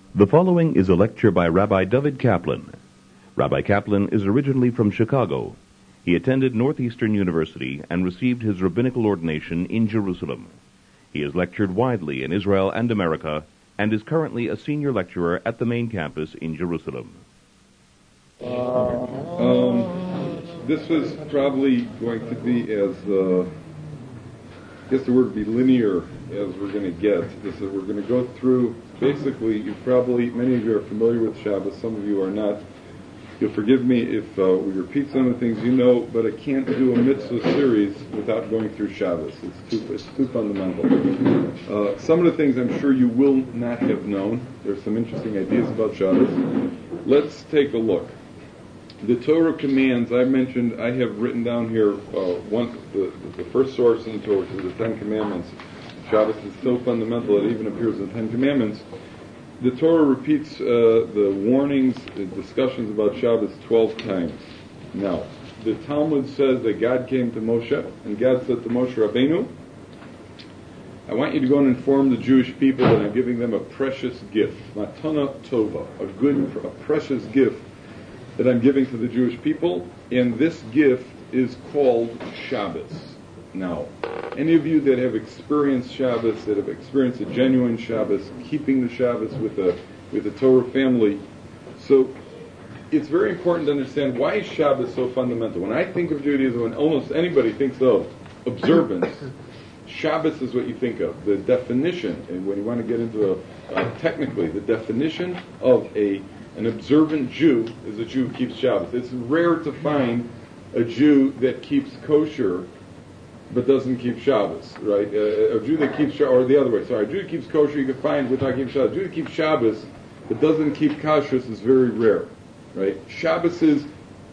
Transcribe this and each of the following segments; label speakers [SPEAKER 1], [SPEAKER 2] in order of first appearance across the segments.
[SPEAKER 1] The following is a lecture by Rabbi David Kaplan. Rabbi Kaplan is originally from Chicago. He attended Northeastern University and received his rabbinical ordination in Jerusalem. He has lectured widely in Israel and America and is currently a senior lecturer at the main campus in Jerusalem.
[SPEAKER 2] This is probably going to be as, I guess the word would be linear as we're going to get. Is that we're going to go through, basically, many of you are familiar with Shabbos, some of you are not. You'll forgive me if we repeat some of the things you know, but I can't do a mitzvah series without going through Shabbos. It's too fundamental. Some of the things I'm sure you will not have known. There's some interesting ideas about Shabbos. Let's take a look. The Torah commands, I mentioned, I have written down here the first source in the Torah, which is the Ten Commandments. Shabbos is so fundamental it even appears in the Ten Commandments. The Torah repeats the warnings, the discussions about Shabbos 12 times. Now, the Talmud says that God came to Moshe, and God said to Moshe Rabbeinu, I want you to go and inform the Jewish people that I'm giving them a precious gift, matana tova, a precious gift that I'm giving to the Jewish people, and this gift is called Shabbos. Now, any of you that have experienced Shabbos, that have experienced a genuine Shabbos, keeping the Shabbos with the Torah family, so it's very important to understand why is Shabbos so fundamental. When I think of Judaism, when almost anybody thinks of observance, Shabbos is what you think of. The definition, and when you want to get into technically, the definition of an observant Jew is a Jew who keeps Shabbos. It's rare to find a Jew that keeps kosher but doesn't keep Shabbos, right? A Jew that keeps, or the other way, sorry, a Jew that keeps kosher you can find without keeping Shabbos. A Jew that keeps Shabbos but doesn't keep kashrus is very rare, right? Shabbos is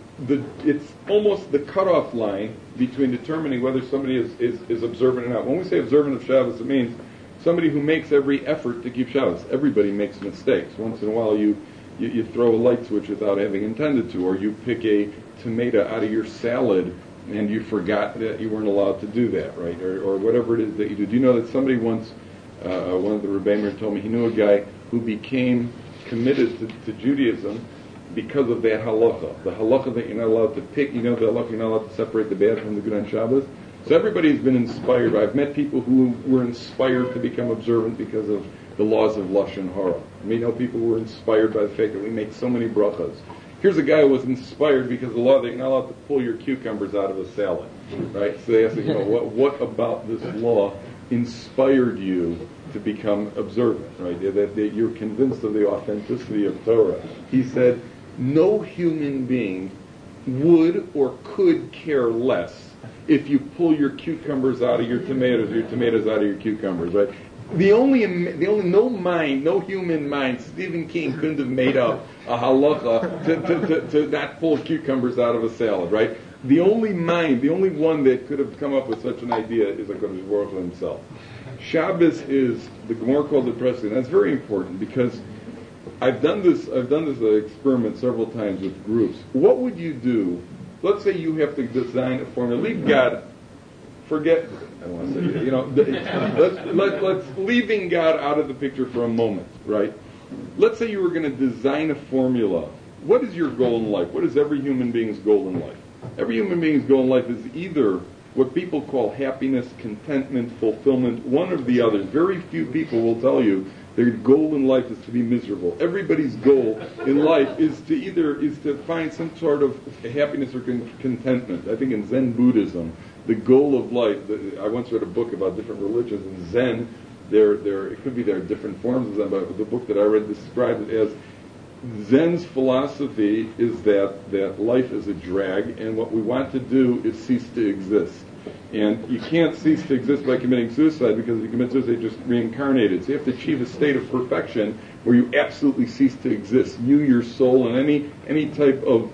[SPEAKER 2] it's almost the cutoff line between determining whether somebody is observant or not. When we say observant of Shabbos, it means somebody who makes every effort to keep Shabbos. Everybody makes mistakes. Once in a while you throw a light switch without having intended to, or you pick a tomato out of your salad and you forgot that you weren't allowed to do that, right? Or whatever it is that you do. Do you know that somebody once, one of the Rebbeinu told me, he knew a guy who became committed to Judaism because of that halacha. The halacha that you're not allowed to pick, the halacha you're not allowed to separate the bad from the good on Shabbos. So everybody's been inspired. I've met people who were inspired to become observant because of the laws of Lashon Hara. We know people who were inspired by the fact that we make so many brachas. Here's a guy who was inspired because of the law that you're not allowed to pull your cucumbers out of a salad, right? So they asked, what about this law inspired you to become observant, right? That you're convinced of the authenticity of Torah. He said, no human being would or could care less if you pull your cucumbers out of your tomatoes, or your tomatoes out of your cucumbers, right? No human mind, Stephen King couldn't have made up a halacha to not pull cucumbers out of a salad, right? The only one that could have come up with such an idea is HaKadosh Baruch Hu himself. Shabbos is, the Gemara called it precedent. That's very important because I've done this experiment several times with groups. What would you do? Let's say you have to design a formula. Leave God. Forget. I don't want to say. Let's leaving God out of the picture for a moment, right? Let's say you were going to design a formula. What is your goal in life? What is every human being's goal in life? Every human being's goal in life is either what people call happiness, contentment, fulfillment, one of the others. Very few people will tell you their goal in life is to be miserable. Everybody's goal in life is to find some sort of happiness or contentment. I think in Zen Buddhism, the goal of life. I once read a book about different religions. In Zen, it could be there are different forms of Zen, but the book that I read described it as Zen's philosophy is that life is a drag, and what we want to do is cease to exist. And you can't cease to exist by committing suicide, because if you commit suicide, you're just reincarnated. So you have to achieve a state of perfection where you absolutely cease to exist. You, your soul, and any type of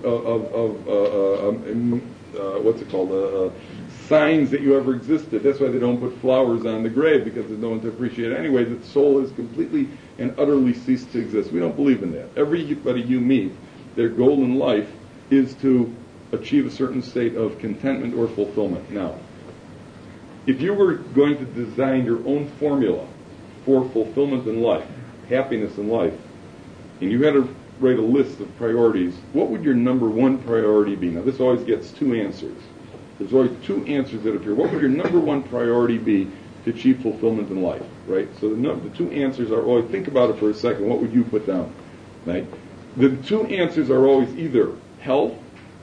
[SPEAKER 2] what's it called? Signs that you ever existed. That's why they don't put flowers on the grave, because there's no one to appreciate it anyway. The soul has completely and utterly ceased to exist. We don't believe in that. Everybody you meet, their goal in life is to achieve a certain state of contentment or fulfillment. Now, if you were going to design your own formula for fulfillment in life, happiness in life, and you had to write a list of priorities, what would your number one priority be? Now, this always gets two answers. There's always two answers that appear. What would your number one priority be to achieve fulfillment in life, right? So the two answers are always, think about it for a second, what would you put down, right? The two answers are always either health,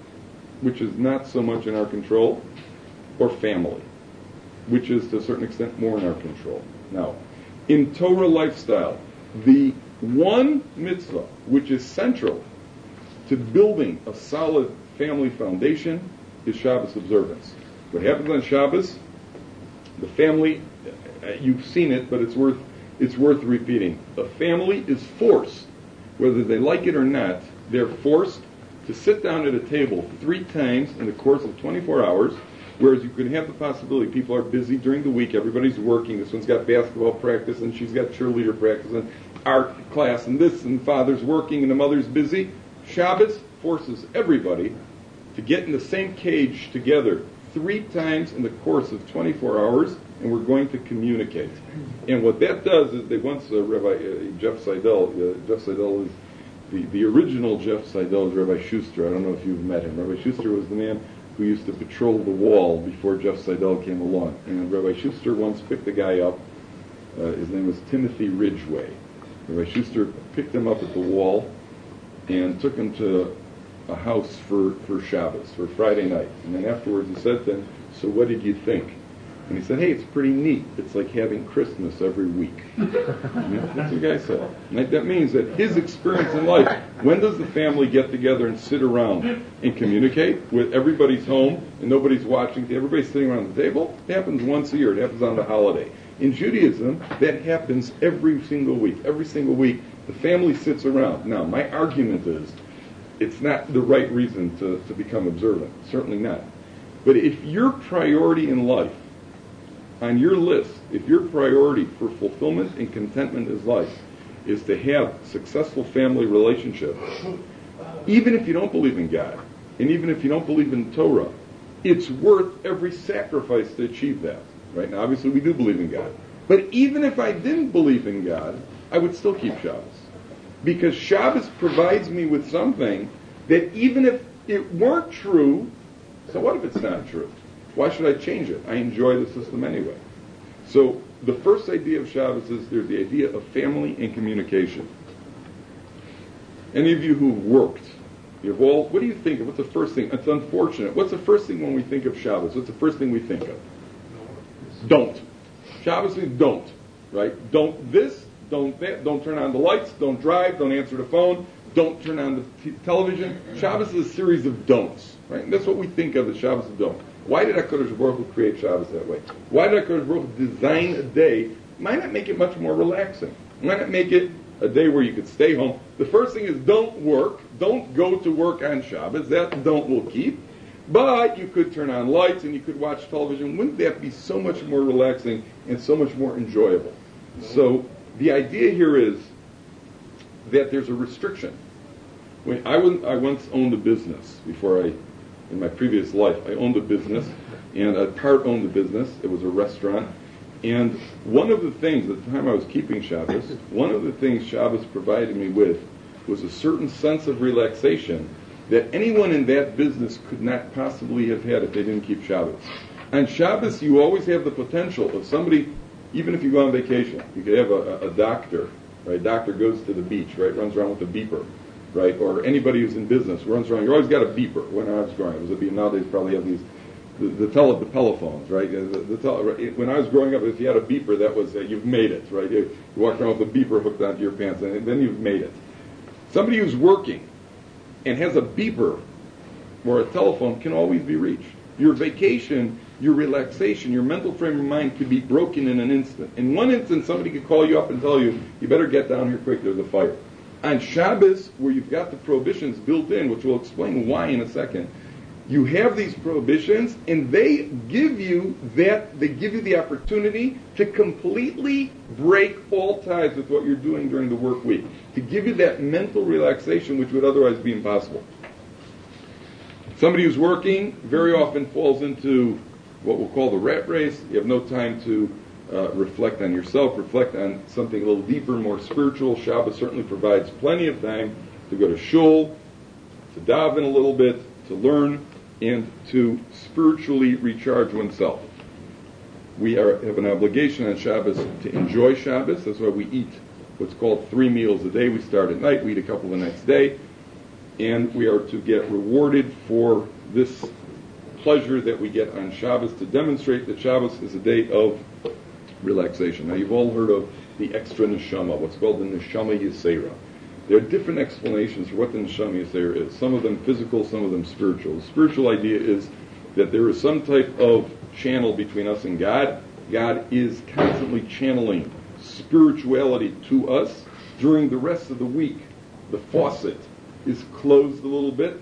[SPEAKER 2] which is not so much in our control, or family, which is to a certain extent more in our control. Now, in Torah lifestyle, the one mitzvah which is central to building a solid family foundation is Shabbos observance. What happens on Shabbos, the family, you've seen it, but it's worth repeating. A family is forced, whether they like it or not, they're forced to sit down at a table 3 times in the course of 24 hours, whereas you could have the possibility people are busy during the week, everybody's working, this one's got basketball practice, and she's got cheerleader practice, and art class, and this, and the father's working, and the mother's busy. Shabbos forces everybody to get in the same cage together 3 times in the course of 24 hours, and we're going to communicate. And what that does is, they once, Rabbi Jeff Seidel is the original Jeff Seidel is Rabbi Schuster. I don't know if you've met him. Rabbi Schuster was the man who used to patrol the wall before Jeff Seidel came along. And Rabbi Schuster once picked a guy up. His name was Timothy Ridgway. Rabbi Schuster picked him up at the wall and took him to a house for Shabbos, for Friday night. And then afterwards he said to him, "So what did you think?" And he said, "Hey, it's pretty neat. It's like having Christmas every week." That's what the guy said. And that means that his experience in life, when does the family get together and sit around and communicate with everybody's home and nobody's watching, everybody's sitting around the table? It happens once a year. It happens on the holiday. In Judaism, that happens every single week. Every single week, the family sits around. Now, my argument is, it's not the right reason to become observant. Certainly not. But if your priority in life, on your list, if your priority for fulfillment and contentment in life is to have successful family relationships, even if you don't believe in God, and even if you don't believe in Torah, it's worth every sacrifice to achieve that. Right? Now, obviously, we do believe in God. But even if I didn't believe in God, I would still keep Shabbos. Because Shabbos provides me with something that even if it weren't true, so what if it's not true? Why should I change it? I enjoy the system anyway. So the first idea of Shabbos is there's the idea of family and communication. Any of you who've worked, what do you think of? What's the first thing? It's unfortunate. What's the first thing when we think of Shabbos? What's the first thing we think of? Don't. Shabbos means don't. Right? Don't this, don't that, don't turn on the lights, don't drive, don't answer the phone, don't turn on the television. Shabbos is a series of don'ts. Right? And that's what we think of as Shabbos of don't. Why did HaKadosh Baruch Hu create Shabbos that way? Why did HaKadosh Baruch Hu design a day? Why not make it much more relaxing? Why not make it a day where you could stay home? The first thing is don't work. Don't go to work on Shabbos. That don't will keep. But you could turn on lights and you could watch television. Wouldn't that be so much more relaxing and so much more enjoyable? So the idea here is that there's a restriction. I once owned a business in my previous life. I owned a business, and a part owned the business. It was a restaurant. And one of the things, at the time I was keeping Shabbos, one of the things Shabbos provided me with was a certain sense of relaxation that anyone in that business could not possibly have had if they didn't keep Shabbos. On Shabbos, you always have the potential of somebody, even if you go on vacation, you could have a doctor, right? Doctor goes to the beach, right? Runs around with a beeper, right? Or anybody who's in business runs around. You always got a beeper. When I was growing up, nowadays probably have these the telephones, right? When I was growing up, if you had a beeper, that was you've made it, right? You walk around with a beeper hooked onto your pants, and then you've made it. Somebody who's working and has a beeper or a telephone can always be reached. Your vacation, your relaxation, your mental frame of mind could be broken in an instant. In one instant, somebody could call you up and tell you, you better get down here quick, there's a fire. On Shabbos, where you've got the prohibitions built in, which we'll explain why in a second, you have these prohibitions, and they give you the opportunity to completely break all ties with what you're doing during the work week, to give you that mental relaxation which would otherwise be impossible. Somebody who's working very often falls into what we'll call the rat race. You have no time to reflect on yourself, reflect on something a little deeper, more spiritual. Shabbos certainly provides plenty of time to go to shul, to daven a little bit, to learn, and to spiritually recharge oneself. We have an obligation on Shabbos to enjoy Shabbos. That's why we eat what's called 3 meals a day. We start at night, we eat a couple the next day, and we are to get rewarded for this pleasure that we get on Shabbos, to demonstrate that Shabbos is a day of relaxation. Now, you've all heard of the extra neshama, what's called the neshama yisera. There are different explanations for what the neshama yisera is. Some of them physical, some of them spiritual. The spiritual idea is that there is some type of channel between us and God. God is constantly channeling spirituality to us. During the rest of the week, the faucet is closed a little bit.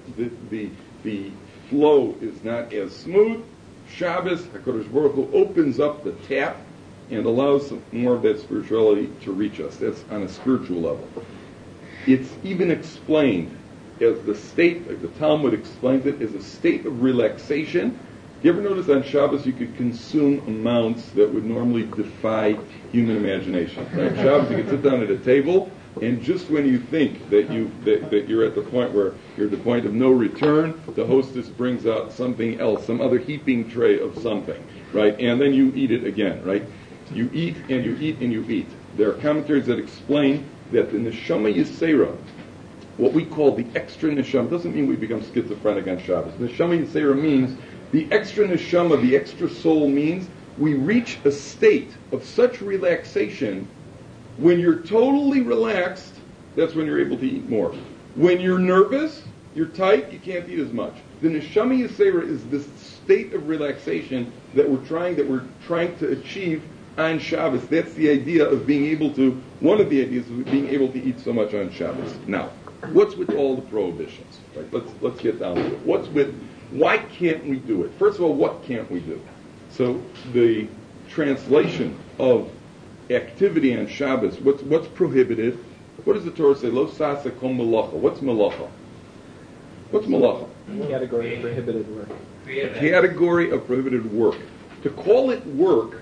[SPEAKER 2] The flow is not as smooth. Shabbos, HaKadosh Baruch Hu opens up the tap and allows more of that spirituality to reach us. That's on a spiritual level. It's even explained as the state, like the Talmud explains it, as a state of relaxation. You ever notice on Shabbos you could consume amounts that would normally defy human imagination? On Shabbos you could sit down at a table, and just when you think that you're at the point where you're at the point of no return, the hostess brings out something else, some other heaping tray of something, right? And then you eat it again, right? You eat and you eat and you eat. There are commentaries that explain that the neshama yisera, what we call the extra neshama, doesn't mean we become schizophrenic on Shabbos. Neshama yisera means the extra neshama, the extra soul, means we reach a state of such relaxation. When you're totally relaxed, that's when you're able to eat more. When you're nervous, you're tight, you can't eat as much. The neshama yisera is this state of relaxation that we're trying to achieve on Shabbos. That's the idea of being able to, one of the ideas of being able to eat so much on Shabbos. Now, what's with all the prohibitions? Right? Let's get down to it. Why can't we do it? First of all, what can't we do? So the translation of activity on Shabbos, what's prohibited? What does the Torah say? Lo sasa kol malacha. What's malacha? What's malacha?
[SPEAKER 3] Category of prohibited work.
[SPEAKER 2] A category of prohibited work. To call it work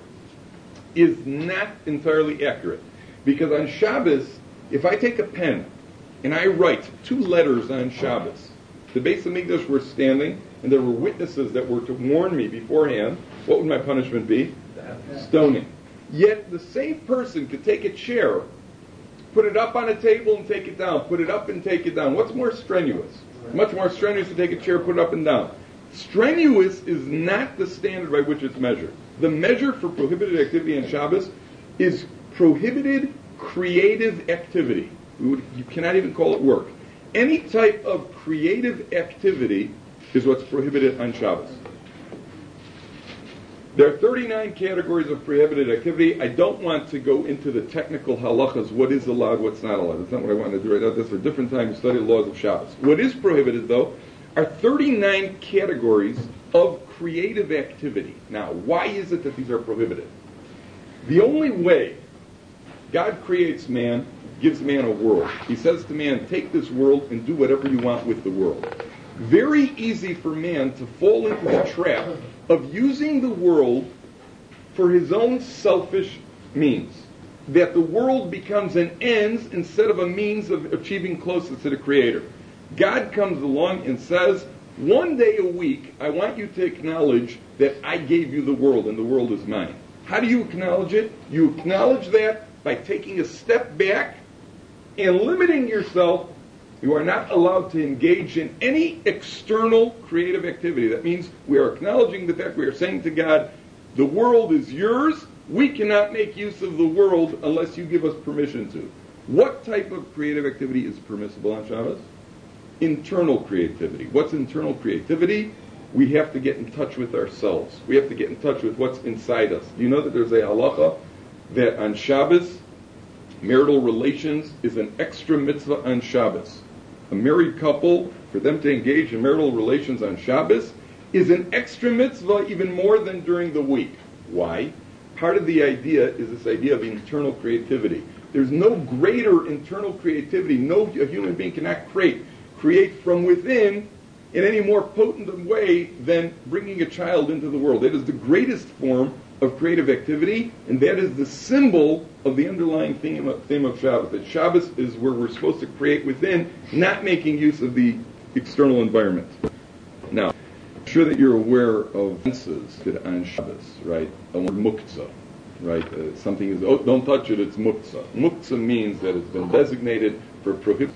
[SPEAKER 2] is not entirely accurate. Because on Shabbos, if I take a pen and I write 2 letters on Shabbos, the Beis Hamikdash were standing and there were witnesses that were to warn me beforehand, what would my punishment be? Stoning. Yet the same person could take a chair, put it up on a table and take it down, put it up and take it down. What's more strenuous? Much more strenuous to take a chair, put it up and down. Strenuous is not the standard by which it's measured. The measure for prohibited activity on Shabbos is prohibited creative activity. You cannot even call it work. Any type of creative activity is what's prohibited on Shabbos. There are 39 categories of prohibited activity. I don't want to go into the technical halachas, what is allowed, what's not allowed. That's not what I want to do right now. That's for a different time to study the laws of Shabbos. What is prohibited, though, are 39 categories of creative activity. Now, why is it that these are prohibited? The only way God creates man, gives man a world. He says to man, take this world and do whatever you want with the world. Very easy for man to fall into the trap of using the world for his own selfish means. That the world becomes an end instead of a means of achieving closeness to the Creator. God comes along and says, one day a week, I want you to acknowledge that I gave you the world and the world is mine. How do you acknowledge it? You acknowledge that by taking a step back and limiting yourself. You are not allowed to engage in any external creative activity. That means we are acknowledging the fact, we are saying to God, the world is yours. We cannot make use of the world unless you give us permission to. What type of creative activity is permissible on Shabbos? Internal creativity. What's internal creativity? We have to get in touch with ourselves. We have to get in touch with what's inside us. Do you know that there's a halacha that on Shabbos, marital relations is an extra mitzvah on Shabbos? A married couple, for them to engage in marital relations on Shabbos, is an extra mitzvah even more than during the week. Why? Part of the idea is this idea of internal creativity. There's no greater internal creativity. No human being cannot create from within in any more potent way than bringing a child into the world. It is the greatest form of creative activity, and that is the symbol of the underlying theme of Shabbos. That Shabbos is where we're supposed to create within, not making use of the external environment. Now, I'm sure that you're aware of fences on Shabbos, right? A word muktzah, right? Something is, oh, don't touch it, it's muktzah. Muktzah means that it's been designated for prohibit.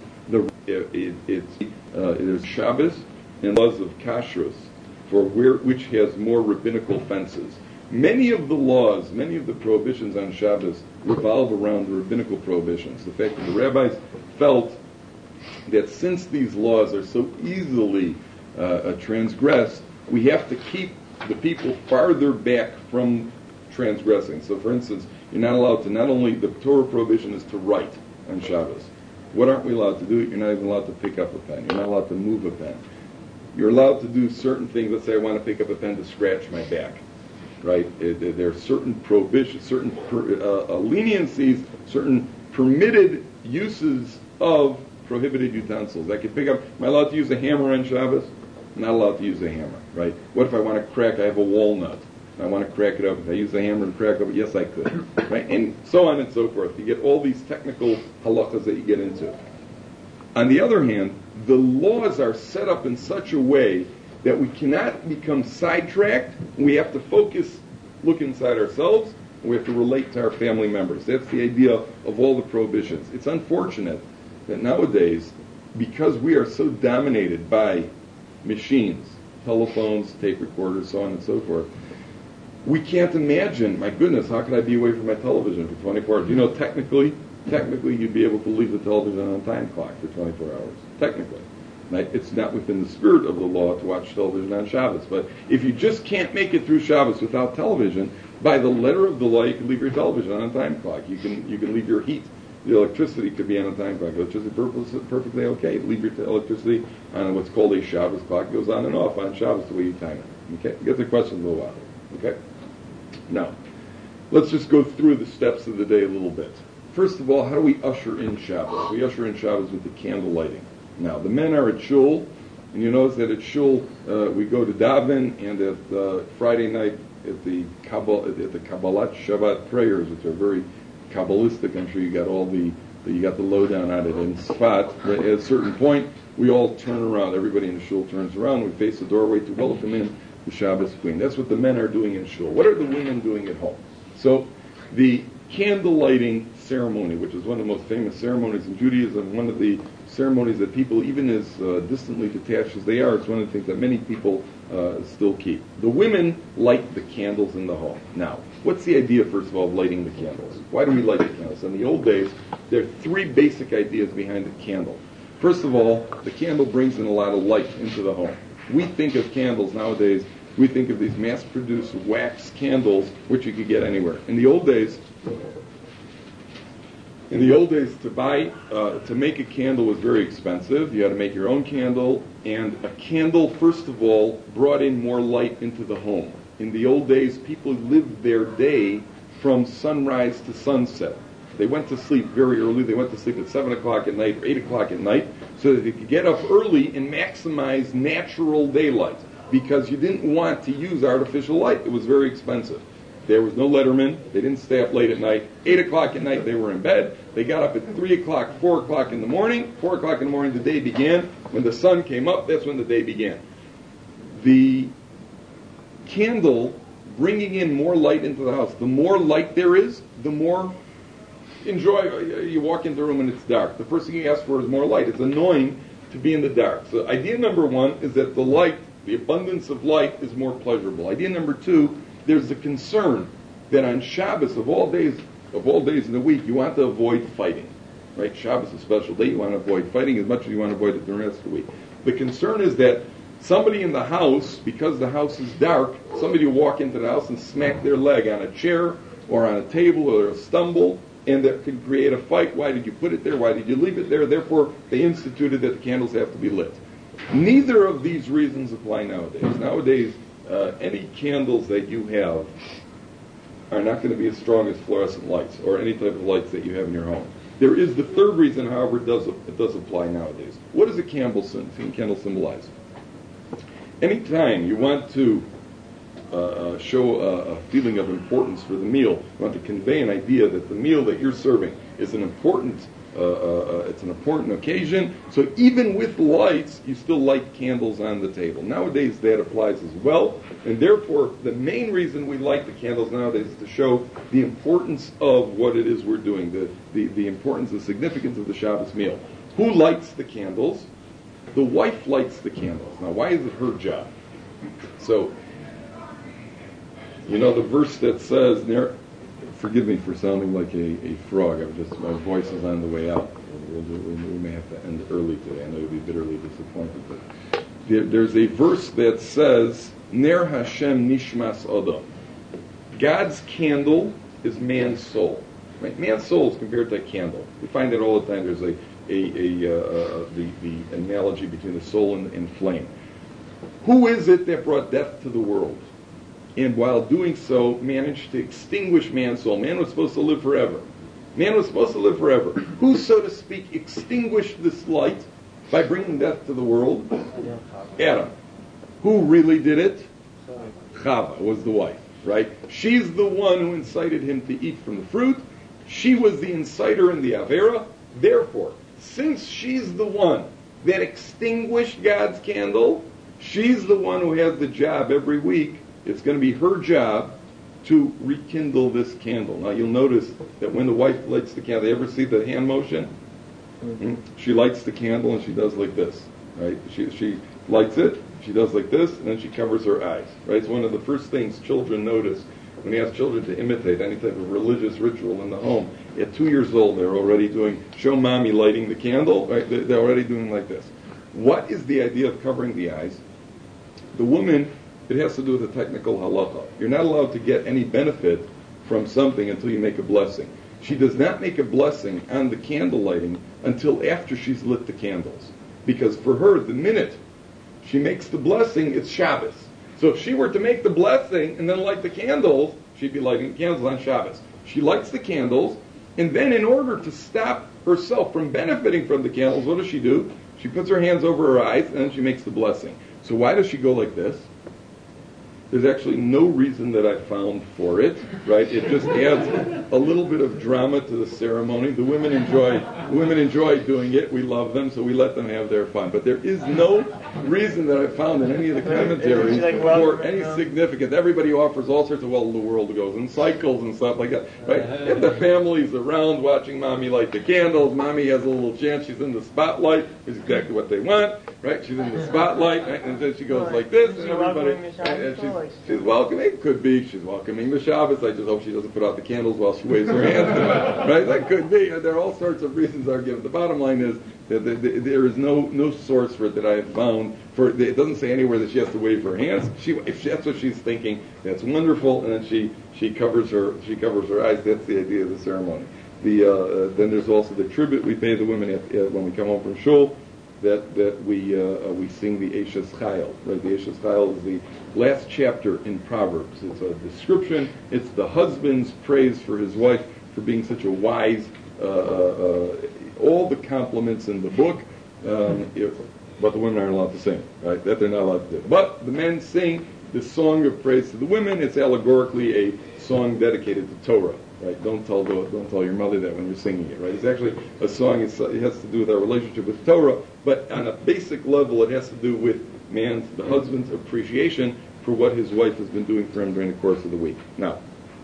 [SPEAKER 2] There's Shabbos and laws of kashrus for which has more rabbinical fences. Many of the laws, many of the prohibitions on Shabbos revolve around the rabbinical prohibitions. The fact that the rabbis felt that since these laws are so easily transgressed, we have to keep the people farther back from transgressing. So, for instance, you're not allowed to, not only the Torah prohibition is to write on Shabbos. What aren't we allowed to do? You're not even allowed to pick up a pen. You're not allowed to move a pen. You're allowed to do certain things. Let's say I want to pick up a pen to scratch my back. Right? There are certain prohibitions, certain leniencies, certain permitted uses of prohibited utensils. I can pick up, am I allowed to use a hammer on Shabbos? I'm not allowed to use a hammer, right? What if I want to crack, I have a walnut. I want to crack it up. If I use a hammer to crack it up, yes I could. Right? And so on and so forth. You get all these technical halachas that you get into. On the other hand, the laws are set up in such a way that we cannot become sidetracked. We have to focus, look inside ourselves, and we have to relate to our family members. That's the idea of all the prohibitions. It's unfortunate that nowadays, because we are so dominated by machines, telephones, tape recorders, so on and so forth, we can't imagine, my goodness, how could I be away from my television for 24 hours? You know, technically you'd be able to leave the television on a time clock for 24 hours. Technically. Right? It's not within the spirit of the law to watch television on Shabbos. But if you just can't make it through Shabbos without television, by the letter of the law, you can leave your television on a time clock. You can leave your heat. The electricity could be on a time clock. Electricity perfectly okay. Leave your electricity on what's called a Shabbos clock. It goes on and off on Shabbos the way you time it. Okay? Get the question in a little while. Okay? Now, let's just go through the steps of the day a little bit. First of all, how do we usher in Shabbos? We usher in Shabbos with the candle lighting. Now, the men are at shul, and you notice that at shul we go to daven, and at Friday night at the Kabbalat Shabbat prayers, which are very Kabbalistic. I'm sure you got you got the lowdown on it in Sfat. At a certain point, we all turn around. Everybody in the shul turns around. We face the doorway to welcome in the Shabbos queen. That's what the men are doing in shul. What are the women doing at home? So, the candle lighting ceremony, which is one of the most famous ceremonies in Judaism, one of the ceremonies that people, even as distantly detached as they are, it's one of the things that many people still keep. The women light the candles in the home. Now, what's the idea, first of all, of lighting the candles? Why do we light the candles? In the old days, there are three basic ideas behind the candle. First of all, the candle brings in a lot of light into the home. We think of candles nowadays, we think of these mass-produced wax candles, which you could get anywhere. In the old days, to make a candle was very expensive. You had to make your own candle, and a candle, first of all, brought in more light into the home. In the old days, people lived their day from sunrise to sunset. They went to sleep very early. They went to sleep at 7 o'clock at night or 8 o'clock at night so that they could get up early and maximize natural daylight, because you didn't want to use artificial light. It was very expensive. There was no letterman. They didn't stay up late at night. 8 o'clock at night, they were in bed. They got up at 3 o'clock, 4 o'clock in the morning. 4 o'clock in the morning, the day began. When the sun came up, that's when the day began. The candle bringing in more light into the house. The more light there is, the more enjoy. You walk into a room and it's dark. The first thing you ask for is more light. It's annoying to be in the dark. So idea number one is that the light, the abundance of light, is more pleasurable. Idea number two, there's the concern that on Shabbos, of all days in the week, you want to avoid fighting. Right? Shabbos is a special day. You want to avoid fighting as much as you want to avoid it the rest of the week. The concern is that somebody in the house, because the house is dark, somebody will walk into the house and smack their leg on a chair or on a table or a stumble, and that can create a fight. Why did you put it there? Why did you leave it there? Therefore, they instituted that the candles have to be lit. Neither of these reasons apply nowadays. Nowadays, any candles that you have are not going to be as strong as fluorescent lights or any type of lights that you have in your home. There is the third reason, however, it does apply nowadays. What does a candle symbolize? Anytime you want to show a feeling of importance for the meal. You want to convey an idea that the meal that you're serving is an important it's an important occasion. So even with lights, you still light candles on the table. Nowadays that applies as well, and therefore the main reason we light the candles nowadays is to show the importance of what it is we're doing, the importance, the significance of the Shabbos meal. Who lights the candles? The wife lights the candles. Now why is it her job? So, you know the verse that says, forgive me for sounding like a frog. My voice is on the way out. We may have to end early today. I know you'll be bitterly disappointed. But there's a verse that says, Ner Hashem Nishmas Adam. God's candle is man's soul. Right? Man's soul is compared to a candle. We find that all the time. There's the analogy between the soul and flame. Who is it that brought death to the world? And while doing so, managed to extinguish man's soul. Man was supposed to live forever. Man was supposed to live forever. Who, so to speak, extinguished this light by bringing death to the world? Adam. Who really did it? Chava was the wife, right? She's the one who incited him to eat from the fruit. She was the inciter in the Avera. Therefore, since she's the one that extinguished God's candle, she's the one who has the job every week. It's going to be her job to rekindle this candle. Now you'll notice that when the wife lights the candle, you ever see the hand motion? Mm-hmm. She lights the candle and she does like this, right? She lights it, she does like this, and then she covers her eyes, right? It's one of the first things children notice when you ask children to imitate any type of religious ritual in the home. At 2 years old, they're already show mommy lighting the candle, right? They're already doing like this. What is the idea of covering the eyes? The woman, it has to do with the technical halacha. You're not allowed to get any benefit from something until you make a blessing. She does not make a blessing on the candle lighting until after she's lit the candles. Because for her, the minute she makes the blessing, it's Shabbos. So if she were to make the blessing and then light the candles, she'd be lighting the candles on Shabbos. She lights the candles, and then in order to stop herself from benefiting from the candles, what does she do? She puts her hands over her eyes, and then she makes the blessing. So why does she go like this? There's actually no reason that I've found for it, right? It just adds a little bit of drama to the ceremony. The women enjoy doing it. We love them, so we let them have their fun. But there is no reason that I've found in any of the commentaries for any significance. Everybody offers all sorts of, the world goes in cycles and stuff like that, right? And the family's around watching mommy light the candles. Mommy has a little chance. She's in the spotlight. It's exactly what they want, right? She's in the spotlight, right? And then she goes like this, and everybody, and she's welcoming. Could be she's welcoming the Shabbos. I just hope she doesn't put out the candles while she waves her hands to it. Right? That could be. There are all sorts of reasons are given. The bottom line is that there is no source for it that I have found. It doesn't say anywhere that she has to wave her hands. If that's what she's thinking, that's wonderful. And then she covers her eyes. That's the idea of the ceremony. Then there's also the tribute we pay the women when we come home from shul. That we sing the Eshes Chayil. Right? The Eshes Chayil is the last chapter in Proverbs. It's a description. It's the husband's praise for his wife for being such a wise. All the compliments in the book, but the women aren't allowed to sing. Right? That they're not allowed to do. But the men sing the song of praise to the women. It's allegorically a song dedicated to Torah. Right? Don't tell your mother that when you're singing it. Right? It's actually a song. It has to do with our relationship with Torah, but on a basic level, it has to do with the husband's appreciation for what his wife has been doing for him during the course of the week. Now,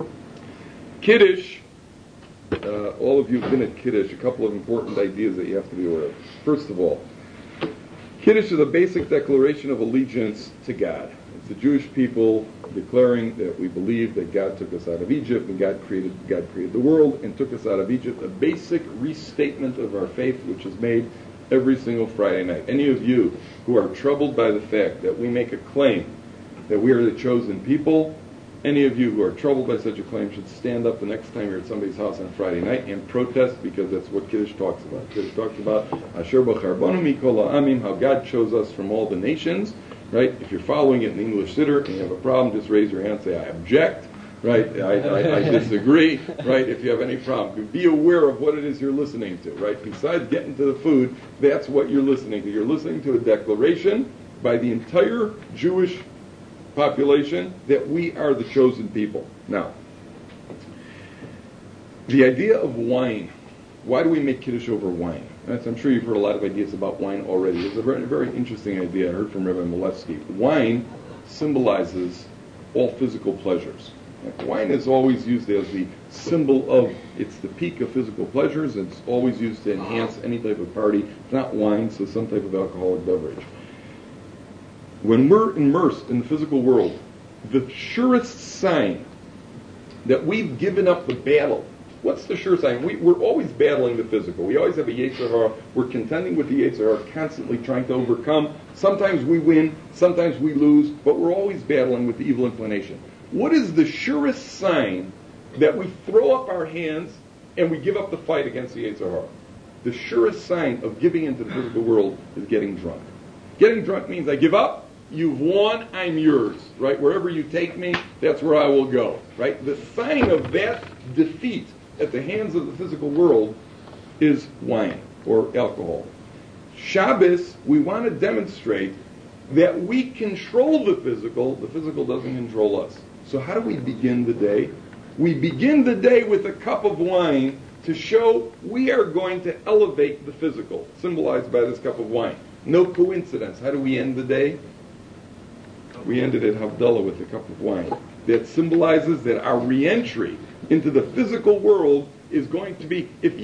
[SPEAKER 2] Kiddush. All of you have been at Kiddush. A couple of important ideas that you have to be aware of. First of all, Kiddush is a basic declaration of allegiance to God. It's the Jewish people declaring that we believe that God took us out of Egypt and God created the world and took us out of Egypt. A basic restatement of our faith, which is made every single Friday night. Any of you who are troubled by the fact that we make a claim that we are the chosen people, any of you who are troubled by such a claim should stand up the next time you're at somebody's house on Friday night and protest, because that's what Kiddush talks about. Kiddush talks about Asher Bachar Banu Mikol Ha'amim, how God chose us from all the nations. Right? If you're following it in the English Siddur and you have a problem, just raise your hand and say, I object. Right? I disagree. Right? If you have any problem, be aware of what it is you're listening to. Right? Besides getting to the food, that's what you're listening to. You're listening to a declaration by the entire Jewish population, that we are the chosen people. Now, the idea of wine. Why do we make Kiddush over wine? I'm sure you've heard a lot of ideas about wine already. It's a very, very interesting idea I heard from Rabbi Milevsky. Wine symbolizes all physical pleasures. Wine is always used as the symbol of, it's the peak of physical pleasures. It's always used to enhance any type of party. It's not wine, so some type of alcoholic beverage. When we're immersed in the physical world, the surest sign that we've given up the battle. What's the sure sign? We're always battling the physical. We always have a Yetzer Hara. We're contending with the Yetzer Hara, constantly trying to overcome. Sometimes we win, sometimes we lose, but we're always battling with the evil inclination. What is the surest sign that we throw up our hands and we give up the fight against the Yetzer Hara? The surest sign of giving into the physical world is getting drunk. Getting drunk means I give up. You've won, I'm yours, right? Wherever you take me, that's where I will go, right? The sign of that defeat at the hands of the physical world is wine or alcohol. Shabbos, we want to demonstrate that we control the physical doesn't control us. So how do we begin the day? We begin the day with a cup of wine to show we are going to elevate the physical, symbolized by this cup of wine. No coincidence. How do we end the day? We ended at Havdalah with a cup of wine. That symbolizes that our re-entry into the physical world is going to be, if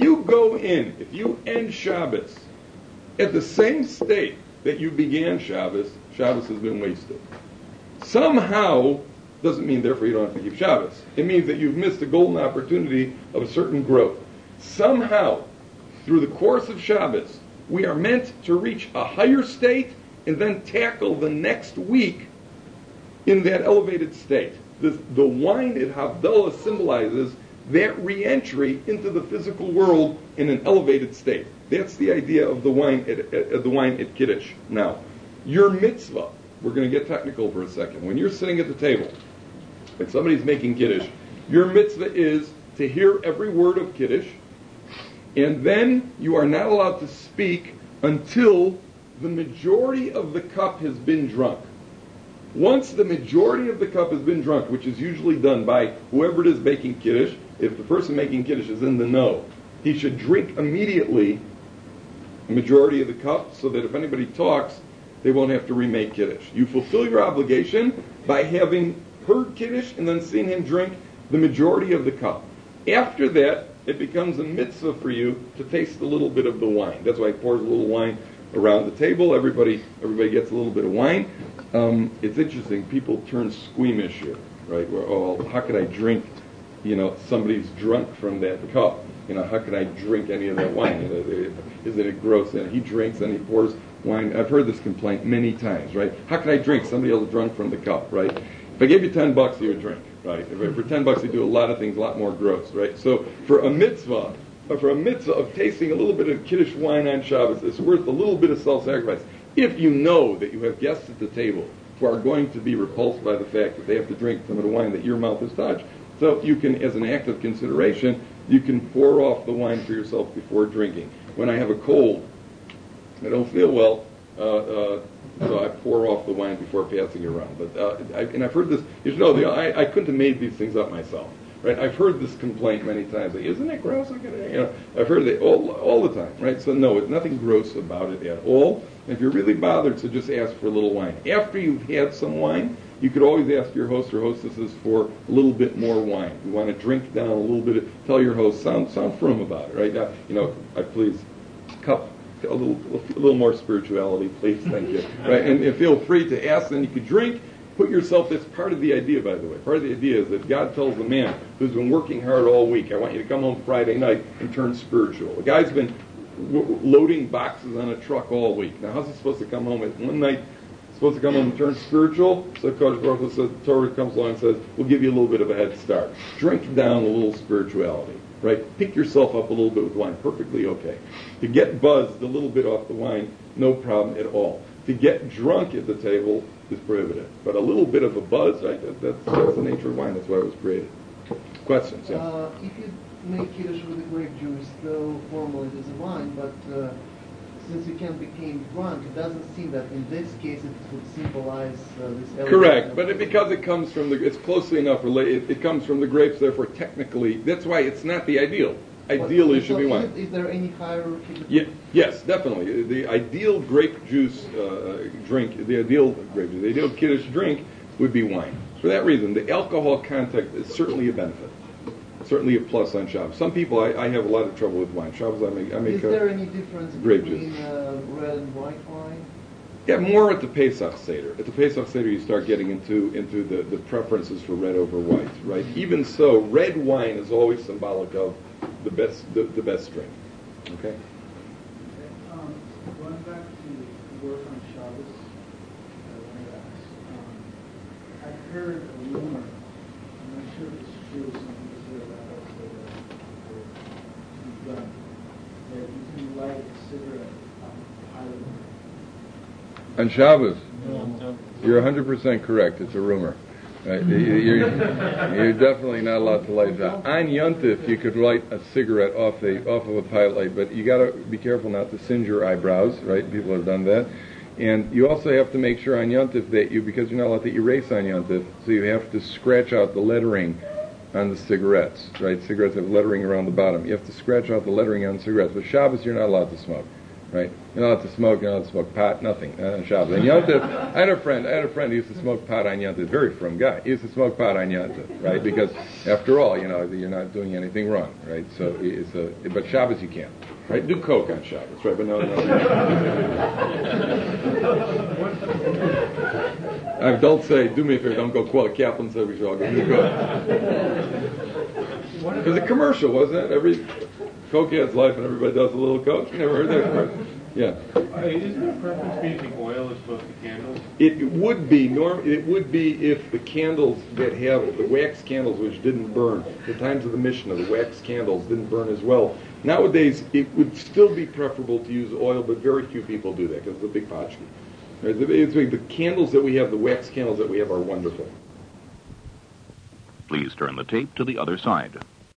[SPEAKER 2] you end Shabbos at the same state that you began Shabbos, Shabbos has been wasted. Somehow, doesn't mean therefore you don't have to keep Shabbos. It means that you've missed a golden opportunity of a certain growth. Somehow, through the course of Shabbos, we are meant to reach a higher state and then tackle the next week in that elevated state. The wine at Havdalah symbolizes that re-entry into the physical world in an elevated state. That's the idea of the wine at Kiddush. Now, your mitzvah, we're going to get technical for a second. When you're sitting at the table and somebody's making Kiddush, your mitzvah is to hear every word of Kiddush, and then you are not allowed to speak until the majority of the cup has been drunk. Once the majority of the cup has been drunk, which is usually done by whoever it is making Kiddush, if the person making Kiddush is in the know, he should drink immediately the majority of the cup so that if anybody talks, they won't have to remake Kiddush. You fulfill your obligation by having heard Kiddush and then seeing him drink the majority of the cup. After that, it becomes a mitzvah for you to taste a little bit of the wine. That's why he pours a little wine around the table. Everybody gets a little bit of wine. It's interesting. People turn squeamish here, right? Where, how could I drink? Somebody's drunk from that cup. How could I drink any of that wine? Isn't it gross? And he drinks and he pours wine. I've heard this complaint many times, right? How can I drink? Somebody else drunk from the cup, right? If I gave you $10, you would drink, right? For $10, you do a lot of things, a lot more gross, right? So for a mitzvah of tasting a little bit of Kiddush wine on Shabbos, it's worth a little bit of self-sacrifice. If you know that you have guests at the table who are going to be repulsed by the fact that they have to drink some of the wine that your mouth has touched, so you can, as an act of consideration, you can pour off the wine for yourself before drinking. When I have a cold, I don't feel well, so I pour off the wine before passing it around. But I've heard this. You should know, I couldn't have made these things up myself. Right? I've heard this complaint many times. Like, isn't it gross? I've heard it all the time. Right? So no, it's nothing gross about it at all. If you're really bothered, so just ask for a little wine. After you've had some wine, you could always ask your host or hostesses for a little bit more wine. You want to drink down a little bit. Tell your host, sound firm about it. Right? Now, I please cup. A little more spirituality, please, thank you. Right, and feel free to ask, and you could drink. Put yourself. That's part of the idea, by the way. Part of the idea is that God tells the man who's been working hard all week, I want you to come home Friday night and turn spiritual. The guy's been loading boxes on a truck all week. Now, how's he supposed to come home at one night? He's supposed to come home and turn spiritual. So Kodesh Baruch Hu says, the Torah comes along and says, we'll give you a little bit of a head start. Drink down a little spirituality. Right? Pick yourself up a little bit with wine. Perfectly okay. To get buzzed a little bit off the wine, no problem at all. To get drunk at the table is prohibited. But a little bit of a buzz, right? That's the nature of wine. That's why it was created. Questions? Yeah.
[SPEAKER 4] If you make Kiddush with a grape juice, though formally it is a wine, but since you can become drunk, it doesn't seem that in this case it would symbolize this element.
[SPEAKER 2] Correct, but because it comes from it's closely enough related, it comes from the grapes, therefore technically, that's why it's not the ideal. Ideally, it should be wine.
[SPEAKER 4] Is there any hierarchy?
[SPEAKER 2] Yes, definitely. The ideal grape juice drink, the ideal kiddush drink would be wine. For that reason, the alcohol content is certainly a benefit. Certainly a plus on Shabbos. Some people, I have a lot of trouble with wine. Shabbos, I make
[SPEAKER 4] Is there any difference
[SPEAKER 2] grape
[SPEAKER 4] between
[SPEAKER 2] juice.
[SPEAKER 4] red and white wine?
[SPEAKER 2] Yeah, more at the Pesach Seder. At the Pesach Seder, you start getting into the preferences for red over white, right? Even so, red wine is always symbolic of the best drink. Okay?
[SPEAKER 5] Going back to work on Shabbos, I've heard a rumor, I'm not sure if it's true, some people say rabbis say that you can light a cigarette on Halloween.
[SPEAKER 2] On Shabbos, you're 100% correct. It's a rumor. Right? You're definitely not allowed to light that. On Yontif, you could light a cigarette off of a pilot light, but you got to be careful not to singe your eyebrows. Right? People have done that, and you also have to make sure on Yontif that because you're not allowed to erase on Yontif, so you have to scratch out the lettering on the cigarettes. Right? Cigarettes have lettering around the bottom. You have to scratch out the lettering on cigarettes. But Shabbos, you're not allowed to smoke. Right? You're not allowed to smoke. You're not allowed to smoke pot. Nothing on Shabbos. And Yontif, I had a friend who used to smoke pot on Yontif. Very frum guy. He used to smoke pot on Yontif, right? Because after all, you're not doing anything wrong, right? So but Shabbos you can't, right? Do coke on Shabbos, right? But no. Don't say, do me a favor, don't go quote Kaplan said we should all go do coke. It was a commercial, wasn't it? Cokehead's life and everybody does a little coke. You never heard that commercial? Yeah.
[SPEAKER 6] Isn't there a preference for using oil as opposed to candles?
[SPEAKER 2] It would be if the candles that have the wax candles which didn't burn, the times of the Mishnah, the wax candles didn't burn as well. Nowadays, it would still be preferable to use oil, but very few people do that because it's a big pachki. Right? The candles that we have, the wax candles that we have, are wonderful.
[SPEAKER 1] Please turn the tape to the other side.